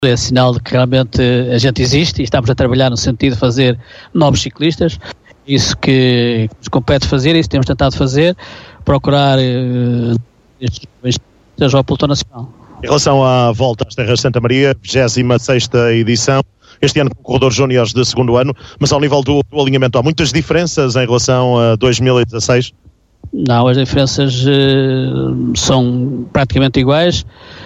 é sinal de que realmente a gente existe e estamos a trabalhar no sentido de fazer novos ciclistas. Isso que nos compete fazer, isso temos tentado fazer, procurar estes jovens ao pelotão nacional. Em relação à Volta às Terras de Santa Maria, 26ª edição, este ano com corredores júniores de segundo ano, mas ao nível do alinhamento há muitas diferenças em relação a 2016? Não, as diferenças são praticamente iguais.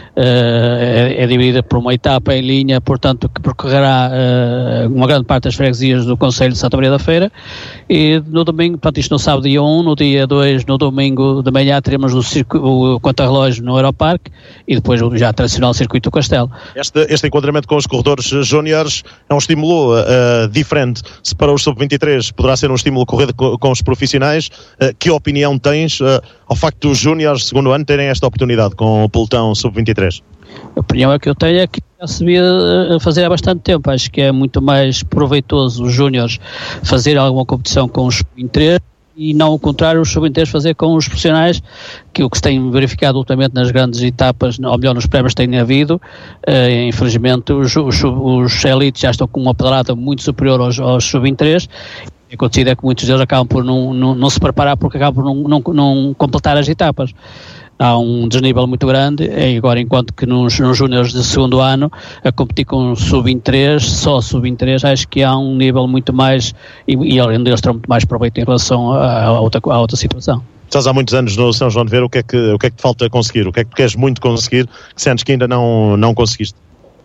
É dividida por uma etapa em linha, portanto, que percorrerá uma grande parte das freguesias do Concelho de Santa Maria da Feira, e no domingo, portanto, isto no sábado dia 1, no dia 2, no domingo de manhã, teremos o contrarrelógio no Aeroparque e depois o já tradicional circuito do Castelo. Este enquadramento com os corredores júniores é um estímulo diferente. Se para os sub-23 poderá ser um estímulo correr com os profissionais, que opinião tens ao facto dos júniores segundo ano terem esta oportunidade com o pelotão sub-23? A opinião é que eu tenho é que já se devia fazer há bastante tempo. Acho que é muito mais proveitoso os júniores fazer alguma competição com os sub-23 e não o contrário, os sub-23 fazer com os profissionais, que o que se tem verificado ultimamente nas grandes etapas, ou melhor nos prémios tem havido, infelizmente os elites já estão com uma pedalada muito superior aos sub-23. O que acontecido é que muitos deles acabam por não se preparar porque acabam por não completar as etapas. Há um desnível muito grande, agora enquanto que nos júniores de segundo ano, a competir com sub-23, só sub-23, acho que há um nível muito mais, e além deles terão muito mais proveito em relação à outra situação. Estás há muitos anos no São João de Ver, o que é que te falta conseguir? O que é que tu queres muito conseguir, que sentes que ainda não conseguiste?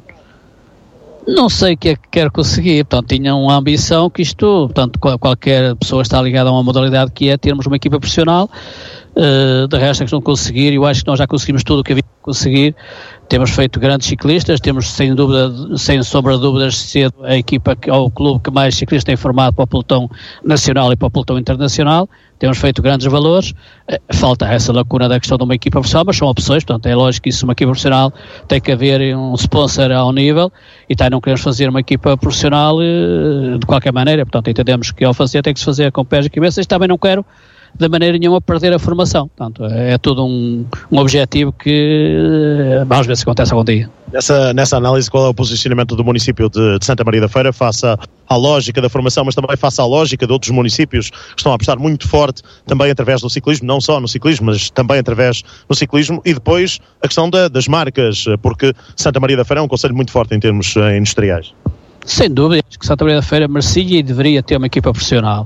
Não sei o que é que quero conseguir, portanto, tinha uma ambição que isto, portanto, qualquer pessoa está ligada a uma modalidade que é termos uma equipa profissional. De resto é questão de conseguir, eu acho que nós já conseguimos tudo o que havia de conseguir. Temos feito grandes ciclistas, temos sem sombra de dúvidas sido a equipa ou o clube que mais ciclistas tem formado para o pelotão nacional e para o pelotão internacional. Temos feito grandes valores, falta essa lacuna da questão de uma equipa profissional, mas são opções, portanto é lógico que isso, uma equipa profissional tem que haver um sponsor ao nível, e não queremos fazer uma equipa profissional de qualquer maneira, portanto entendemos que ao fazer tem que se fazer com pés e cabeças, e também não quero de maneira nenhuma perder a formação. Portanto, é tudo um objetivo que vamos ver se acontece algum dia. Nessa análise, qual é o posicionamento do município de Santa Maria da Feira face à lógica da formação, mas também face à lógica de outros municípios que estão a apostar muito forte também através do ciclismo, não só no ciclismo, mas também através do ciclismo, e depois a questão das marcas, porque Santa Maria da Feira é um concelho muito forte em termos industriais. Sem dúvida, acho que Santa Maria da Feira merecia e deveria ter uma equipa profissional.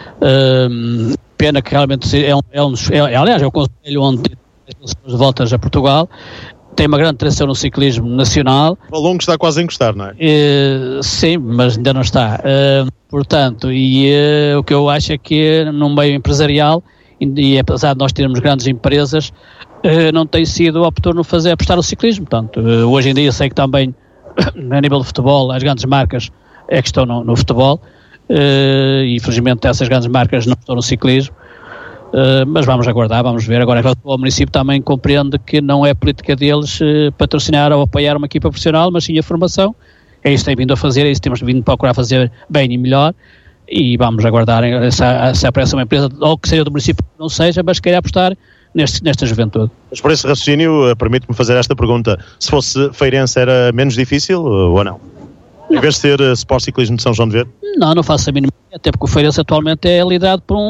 Pena que realmente aliás é o concelho onde tem as voltas a Portugal, tem uma grande tradição no ciclismo nacional. O longo está quase a encostar, não é? Sim, mas ainda não está. Portanto, o que eu acho é que no meio empresarial, e apesar de nós termos grandes empresas, não tem sido oportuno apostar no ciclismo. Portanto, hoje em dia sei que também a nível de futebol as grandes marcas é que estão no futebol, e infelizmente essas grandes marcas não estão no ciclismo, mas vamos aguardar, vamos ver. Agora o município também compreende que não é política deles patrocinar ou apoiar uma equipa profissional, mas sim a formação. É isso que tem vindo a fazer, é isso que temos vindo a procurar fazer bem e melhor, e vamos aguardar se aparece uma empresa, ou que seja do município, não seja, mas queira apostar nesta juventude. Mas por esse raciocínio, permite-me fazer esta pergunta: se fosse feirense era menos difícil ou não? Em vez de ser Sport Ciclismo de São João de Ver? Não faço a mínima ideia, até porque o Feirense atualmente é liderado por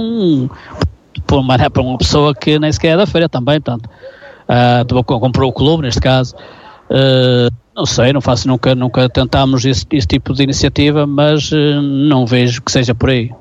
uma pessoa que nem sequer é da feira também, portanto, comprou o clube neste caso. Não sei, nunca tentámos esse tipo de iniciativa, mas não vejo que seja por aí.